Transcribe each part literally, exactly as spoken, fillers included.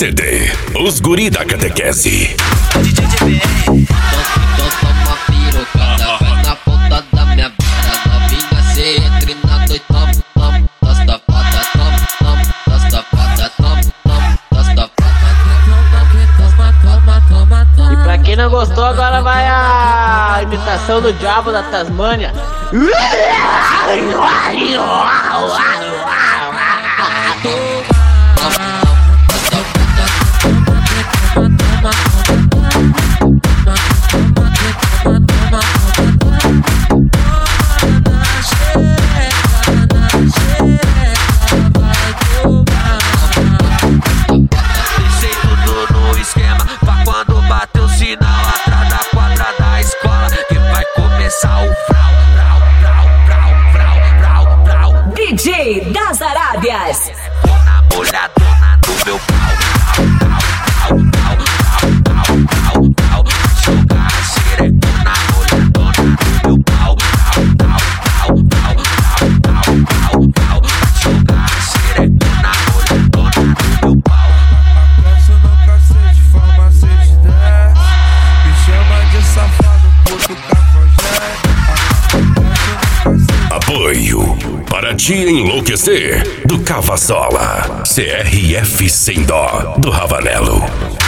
C D Os Guri da Catequese. D J G B R. Então toma pirocada, vai na ponta da minha bunda. Novinha, cê entre na noite, toma, toma, das tapadas, toma, toma, das tapadas, toma, toma, das tapadas. Toma, toma, toma, toma. E pra quem não gostou, agora vai a imitação do Diabo da Tasmânia. Deixei tudo no esquema pra quando bater o sinal atrás da quadra da escola que vai começar o frau, frau, frau, frau, frau, frau, frau. D J das Arábias. Tô na molhadona do meu pau, pau, pau, pau, pau, pau, pau, pau. Jogar a xerecona molhadona do meu pau, pau, pau, pau, pau, pau, pau, pau. Jogar a xerecona molhadona do meu pau. Acanso no cacete, forma seis dez. Me chama de safado, puto cafajé. Apoio para te enlouquecer do Cavassola. C R F Sem Dó do Ravanello.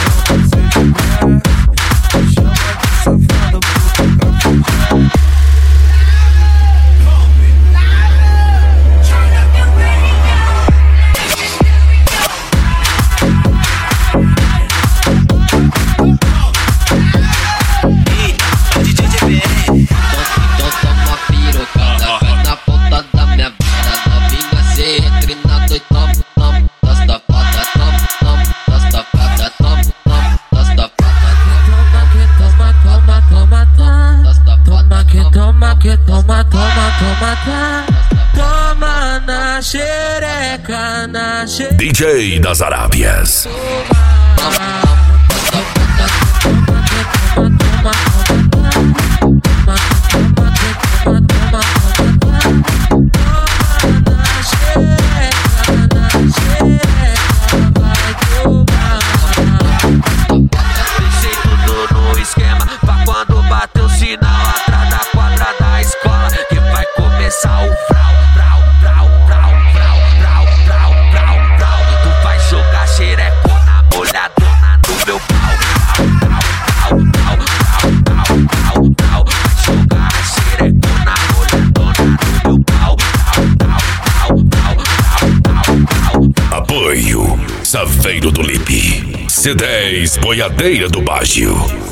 Então toma pirocada, vai na ponta da minha bunda. Novinha, cê entre na noite, toma, toma, das tapadas, toma, toma, das tapadas, toma, toma, das tapadas. Toma, toma, toma, toma, das tapadas. Toma que toma que toma, toma, toma, tá. Toma na xereca, na xereca. D J das Arábias. Deixei tudo no esquema pra quando bater o sinal atrás da quadra da escola que vai começar o frau, frau, frau, frau, frau, frau, frau, frau, frau. Tu vai jogar xerecona molhadona no meu pau, frau, frau, frau, frau, frau, frau, frau. Vai jogar a xerecona molhadona no meu pau, frau, frau, frau, frau, frau, frau, frau. Apoio Saveiro do Lipe. C dez Boiadeira do Baggio.